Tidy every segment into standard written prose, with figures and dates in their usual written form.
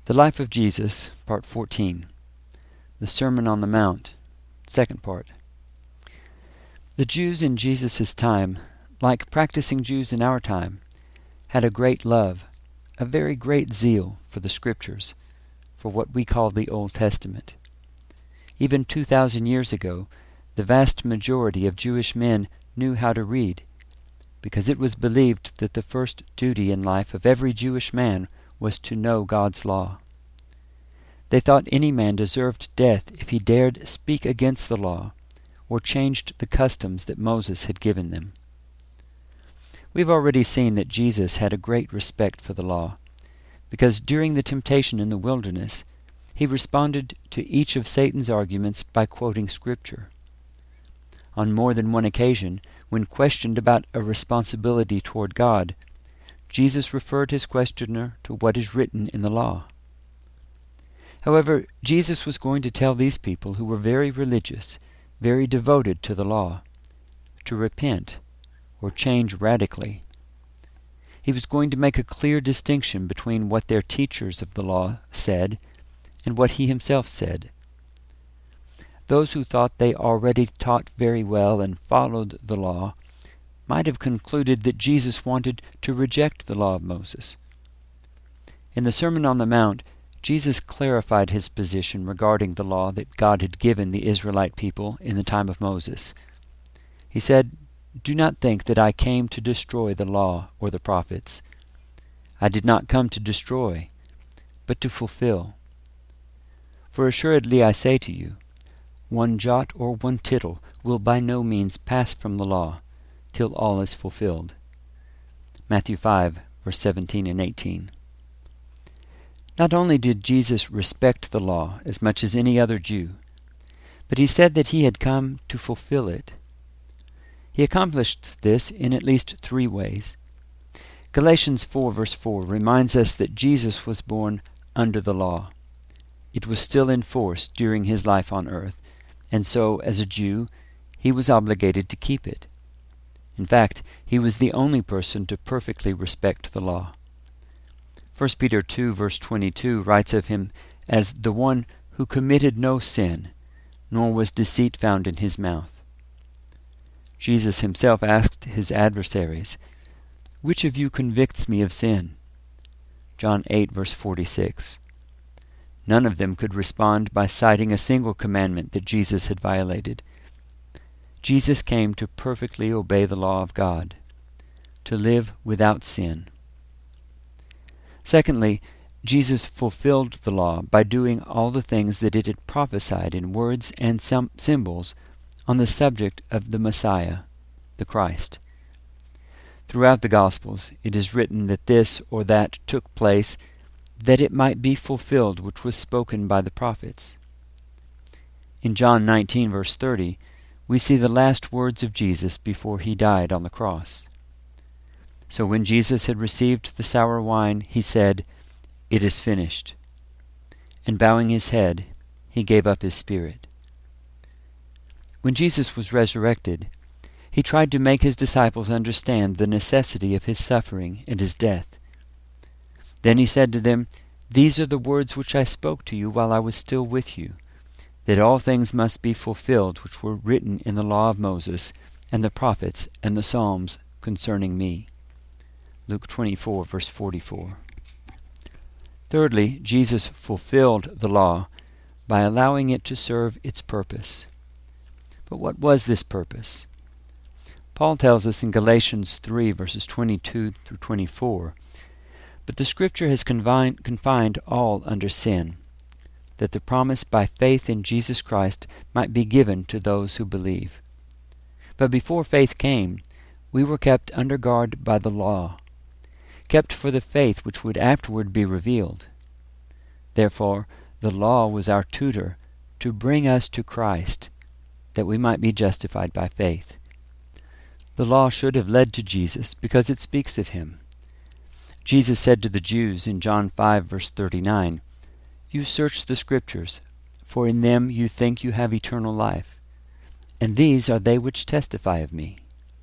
The Life of Jesus, Part 14. The Sermon on the Mount, Second Part. The Jews in Jesus' time, like practicing Jews in our time, had a great love, a very great zeal for the Scriptures, for what we call the Old Testament. Even 2,000 years ago, the vast majority of Jewish men knew how to read, because it was believed that the first duty in life of every Jewish man was to know God's law. They thought any man deserved death if he dared speak against the law or changed the customs that Moses had given them. We've already seen that Jesus had a great respect for the law, because during the temptation in the wilderness, he responded to each of Satan's arguments by quoting Scripture. On more than one occasion, when questioned about a responsibility toward God, Jesus referred his questioner to what is written in the law. However, Jesus was going to tell these people who were very religious, very devoted to the law, to repent or change radically. He was going to make a clear distinction between what their teachers of the law said and what he himself said. Those who thought they already taught very well and followed the law might have concluded that Jesus wanted to reject the law of Moses. In the Sermon on the Mount, Jesus clarified his position regarding the law that God had given the Israelite people in the time of Moses. He said, "Do not think that I came to destroy the law or the prophets. I did not come to destroy, but to fulfill. For assuredly I say to you, one jot or one tittle will by no means pass from the law, till all is fulfilled." Matthew 5, verse 17 and 18. Not only did Jesus respect the law as much as any other Jew, but he said that he had come to fulfill it. He accomplished this in at least 3 ways. Galatians 4, verse 4 reminds us that Jesus was born under the law. It was still in force during his life on earth, and so, as a Jew, he was obligated to keep it. In fact, he was the only person to perfectly respect the law. 1 Peter 2, verse 22 writes of him as the one who committed no sin, nor was deceit found in his mouth. Jesus himself asked his adversaries, "Which of you convicts me of sin?" John 8, verse 46. None of them could respond by citing a single commandment that Jesus had violated. Jesus came to perfectly obey the law of God, to live without sin. Secondly, Jesus fulfilled the law by doing all the things that it had prophesied in words and symbols on the subject of the Messiah, the Christ. Throughout the Gospels, it is written that this or that took place that it might be fulfilled which was spoken by the prophets. In John 19, verse 30, we see the last words of Jesus before he died on the cross. So when Jesus had received the sour wine, he said, "It is finished." And bowing his head, he gave up his spirit. When Jesus was resurrected, he tried to make his disciples understand the necessity of his suffering and his death. Then he said to them, "These are the words which I spoke to you while I was still with you, that all things must be fulfilled which were written in the law of Moses and the prophets and the Psalms concerning me." Luke 24, verse 44. Thirdly, Jesus fulfilled the law by allowing it to serve its purpose. But what was this purpose? Paul tells us in Galatians 3, verses 22 through 24, "But the Scripture has confined all under sin, that the promise by faith in Jesus Christ might be given to those who believe. But before faith came, we were kept under guard by the law, kept for the faith which would afterward be revealed. Therefore, the law was our tutor to bring us to Christ, that we might be justified by faith." The law should have led to Jesus because it speaks of him. Jesus said to the Jews in John 5, verse 39, "You search the Scriptures, for in them you think you have eternal life, and these are they which testify of me."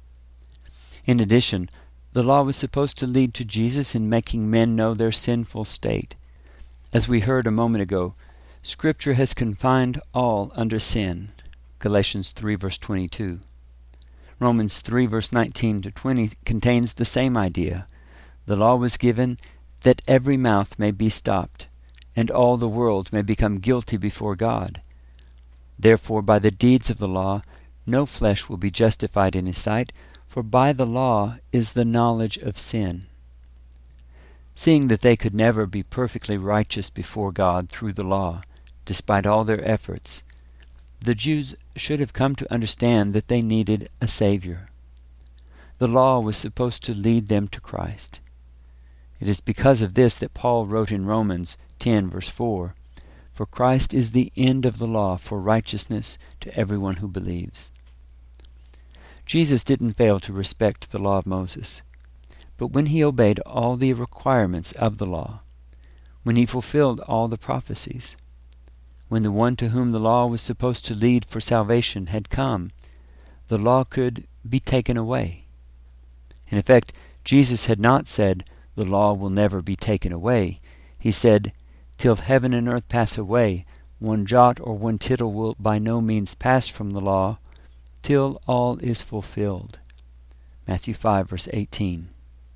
In addition, the law was supposed to lead to Jesus in making men know their sinful state, As we heard a moment ago, Scripture has confined all under sin. Galatians 3 verse 22. Romans 3 verse 19 to 20 contains the same idea. The law was given that every mouth may be stopped, and all the world may become guilty before God. Therefore, by the deeds of the law, no flesh will be justified in his sight, for by the law is the knowledge of sin. Seeing that they could never be perfectly righteous before God through the law, despite all their efforts, the Jews should have come to understand that they needed a Savior. The law was supposed to lead them to Christ. It is because of this that Paul wrote in Romans 10 verse 4, "For Christ is the end of the law for righteousness to everyone who believes." Jesus didn't fail to respect the law of Moses, but when he obeyed all the requirements of the law, when he fulfilled all the prophecies, when the one to whom the law was supposed to lead for salvation had come, the law could be taken away. In effect, Jesus had not said, "The law will never be taken away." He said, "Till heaven and earth pass away, one jot or one tittle will by no means pass from the law, till all is fulfilled." Matthew 5 verse 18.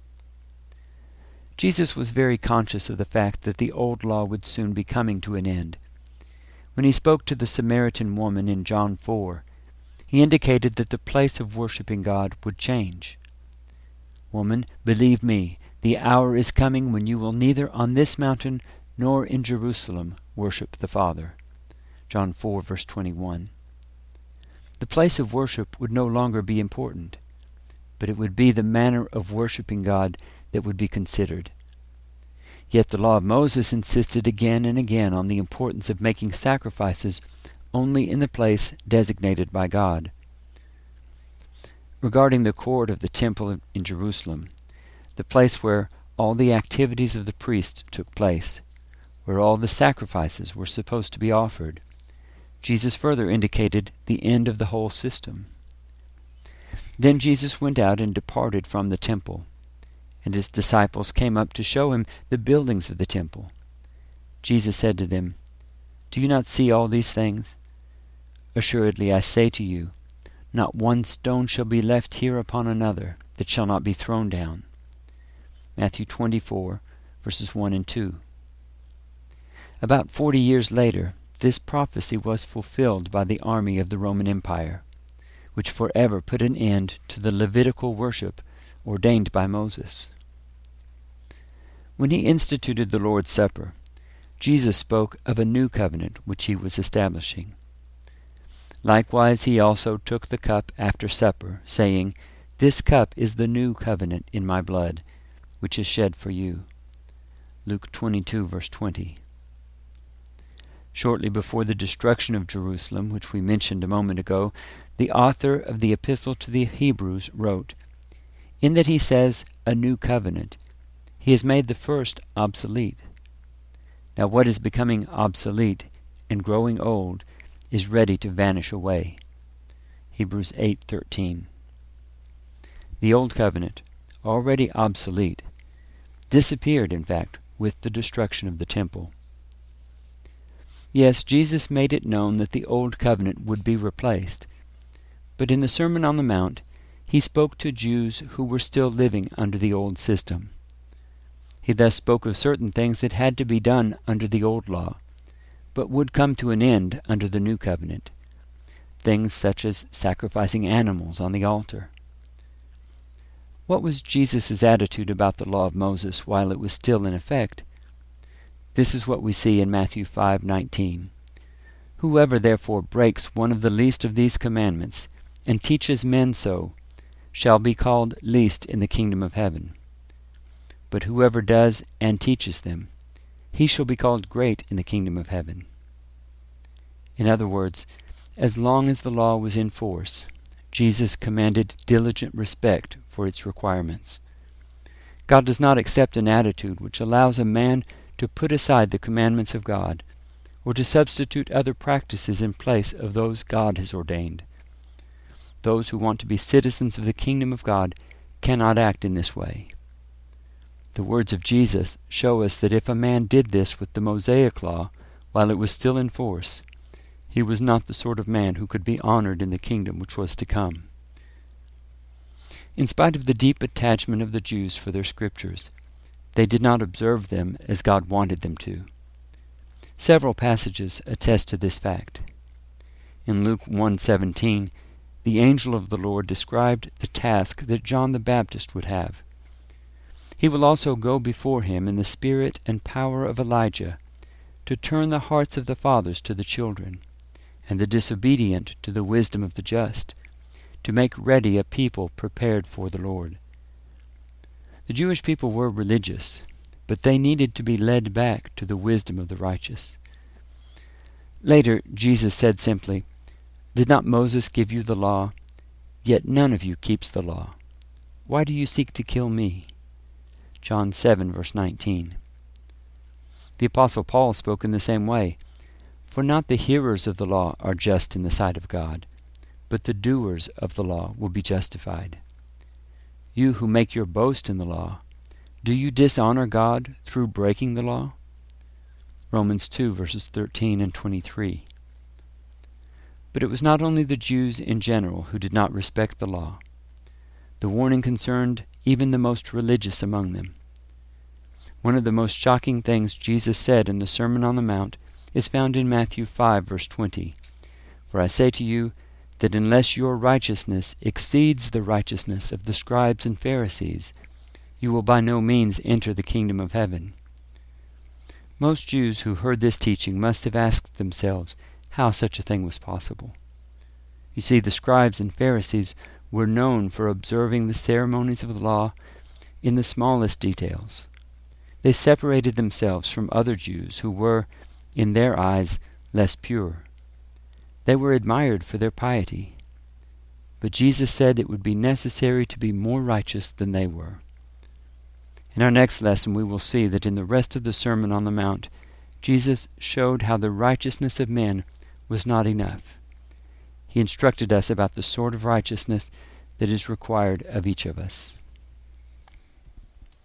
Jesus was very conscious of the fact that the old law would soon be coming to an end. When he spoke to the Samaritan woman in John 4, he indicated that the place of worshiping God would change. "Woman, believe me, the hour is coming when you will neither on this mountain nor in Jerusalem worship the Father." John 4 verse 21. The place of worship would no longer be important, but it would be the manner of worshiping God that would be considered. Yet the law of Moses insisted again and again on the importance of making sacrifices only in the place designated by God. Regarding the court of the temple in Jerusalem, the place where all the activities of the priests took place, where all the sacrifices were supposed to be offered, Jesus further indicated the end of the whole system. Then Jesus went out and departed from the temple, and his disciples came up to show him the buildings of the temple. Jesus said to them, "Do you not see all these things? Assuredly I say to you, not one stone shall be left here upon another that shall not be thrown down." Matthew 24, verses 1 and 2. About 40 years later, this prophecy was fulfilled by the army of the Roman Empire, which forever put an end to the Levitical worship ordained by Moses. When he instituted the Lord's Supper, Jesus spoke of a new covenant which he was establishing. Likewise he also took the cup after supper, saying, "This cup is the new covenant in my blood, which is shed for you." Luke 22 verse 20. Shortly before the destruction of Jerusalem, which we mentioned a moment ago, the author of the Epistle to the Hebrews wrote, "In that he says, a new covenant, he has made the first obsolete. Now what is becoming obsolete and growing old is ready to vanish away." Hebrews 8:13. The old covenant, already obsolete, disappeared, in fact, with the destruction of the temple. Yes, Jesus made it known that the old covenant would be replaced, but in the Sermon on the Mount, he spoke to Jews who were still living under the old system. He thus spoke of certain things that had to be done under the old law, but would come to an end under the new covenant, things such as sacrificing animals on the altar. What was Jesus' attitude about the law of Moses while it was still in effect? This is what we see in Matthew 5:19. "Whoever therefore breaks one of the least of these commandments, and teaches men so, shall be called least in the kingdom of heaven. But whoever does and teaches them, he shall be called great in the kingdom of heaven." In other words, as long as the law was in force, Jesus commanded diligent respect for its requirements. God does not accept an attitude which allows a man to put aside the commandments of God, or to substitute other practices in place of those God has ordained. Those who want to be citizens of the kingdom of God cannot act in this way. The words of Jesus show us that if a man did this with the Mosaic law while it was still in force, he was not the sort of man who could be honored in the kingdom which was to come. In spite of the deep attachment of the Jews for their scriptures, they did not observe them as God wanted them to. Several passages attest to this fact. In Luke 1:17, the angel of the Lord described the task that John the Baptist would have. He will also go before him in the spirit and power of Elijah, to turn the hearts of the fathers to the children, and the disobedient to the wisdom of the just, to make ready a people prepared for the Lord. The Jewish people were religious, but they needed to be led back to the wisdom of the righteous. Later, Jesus said simply, "Did not Moses give you the law? Yet none of you keeps the law. Why do you seek to kill me?" John 7, verse 19. The Apostle Paul spoke in the same way, "For not the hearers of the law are just in the sight of God, but the doers of the law will be justified." You who make your boast in the law, do you dishonor God through breaking the law? Romans 2, verses 13 and 23. But it was not only the Jews in general who did not respect the law. The warning concerned even the most religious among them. One of the most shocking things Jesus said in the Sermon on the Mount is found in Matthew 5, verse 20. "For I say to you, that unless your righteousness exceeds the righteousness of the scribes and Pharisees, you will by no means enter the kingdom of heaven." Most Jews who heard this teaching must have asked themselves how such a thing was possible. You see, the scribes and Pharisees were known for observing the ceremonies of the law in the smallest details. They separated themselves from other Jews who were, in their eyes, less pure. They were admired for their piety. But Jesus said it would be necessary to be more righteous than they were. In our next lesson, we will see that in the rest of the Sermon on the Mount, Jesus showed how the righteousness of men was not enough. He instructed us about the sort of righteousness that is required of each of us.